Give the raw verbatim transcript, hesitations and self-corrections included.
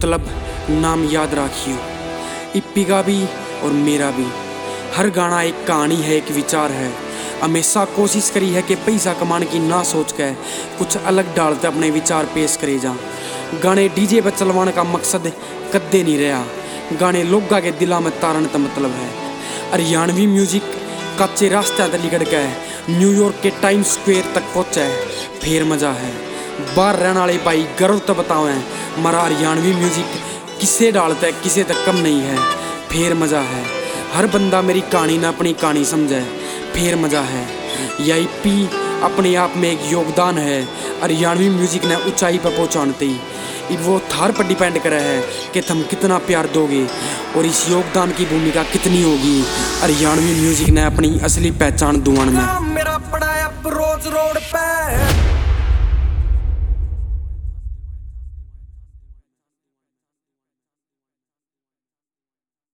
मतलब नाम याद रखियो। इप्पी का भी और मेरा भी। हर गाना एक कहानी है, एक विचार है। हमेशा कोशिश करी है कि पैसा कमाने की ना सोच के कुछ अलग डालते अपने विचार पेश करे जा। गाने डीजे पर चलवाने का मकसद कद्दे नहीं रहा। गाने लोगा के दिला में तारन का मतलब है। हरियाणवी म्यूजिक कच्चे रास्ते तक लिकड़ के न्यूयॉर्क के टाइम स्क्वायर तक पहुँचा है, फिर मजा है। बाहर रहने वाले भाई गर्व तो बताओ मरा हरियाणवी म्यूजिक किसे डालता है, किसे तक कम नहीं है, फिर मजा है। हर बंदा मेरी कहानी ना अपनी कहानी समझे, फिर मजा है। यह ईपी अपने आप में एक योगदान है हरियाणवी म्यूजिक ने ऊंचाई पर पहुँचाने ही। वो थार पर डिपेंड करे है कि तुम कितना प्यार दोगे और इस योगदान की भूमिका कितनी होगी हरियाणवी म्यूजिक ने अपनी असली पहचान दुआन में। मेरा पड़ा रोज रोड पे